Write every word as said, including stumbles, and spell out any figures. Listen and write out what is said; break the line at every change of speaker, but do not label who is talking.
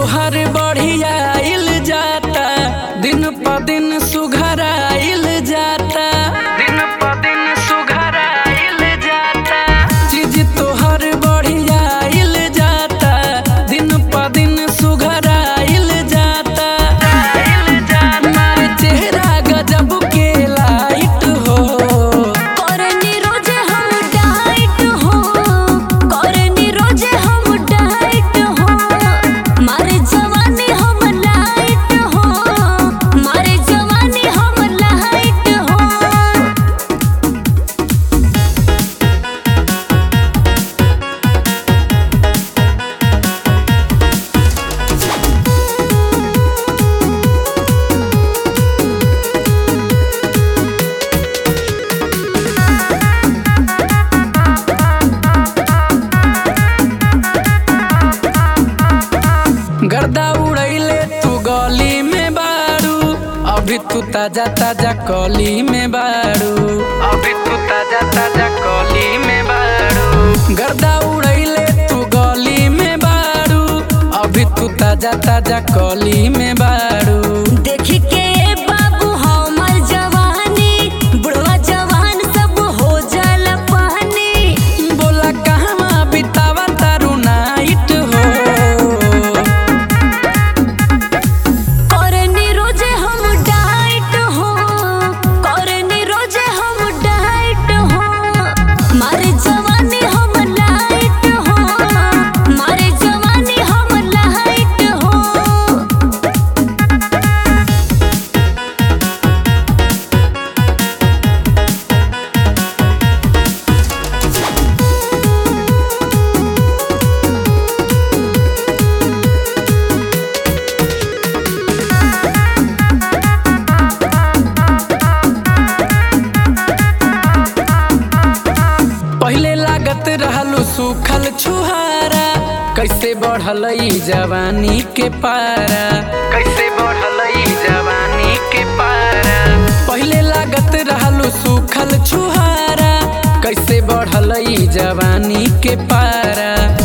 तोहर बढ़ियाइल जाता, दिन प दिन सुघराइल जाता, दिन प दिन सुघराइल जाता। चीज तोहर बढ़ियाइल जाता, दिन प दिन सुघराइल जाता। मारे चेहरा गजब के लाइट हो,
करनी रोजे हम डाइट हो, करनी रोजे हम डाइट हो। मारे जवानी हम लाइट हो, मारे जवानी हम लाइट हो।
गर्दा उड़ैले तू गली में बारू, अभी तू ताजा ताजा कली में बारू, अभी तू ताजा ताजा कली में बारू। गर्दा उड़ैले तू गली में बारू, अभी तू ताजा ताजा कली में बारू।
देखी के बाबू हमर जवानी, बुढ़वा जवान सब हो जाला पानी।
बोला कहवा बितावा तारू नाइट हो,
करनी रोजे हम डाइट हो, करनी रोजे हम डाइट हो। मारे जवानी हम लाइट हो, मारे जवानी हम लाइट हो।
पहले लागत रहलू सूखल छुहारा, कैसे बढ़ल ई जवानी के पारा, कैसे बढ़ल ई जवानी के पारा। पहले लागत रहलू सूखल छुहारा, कैसे बढ़ल ई जवानी के पारा।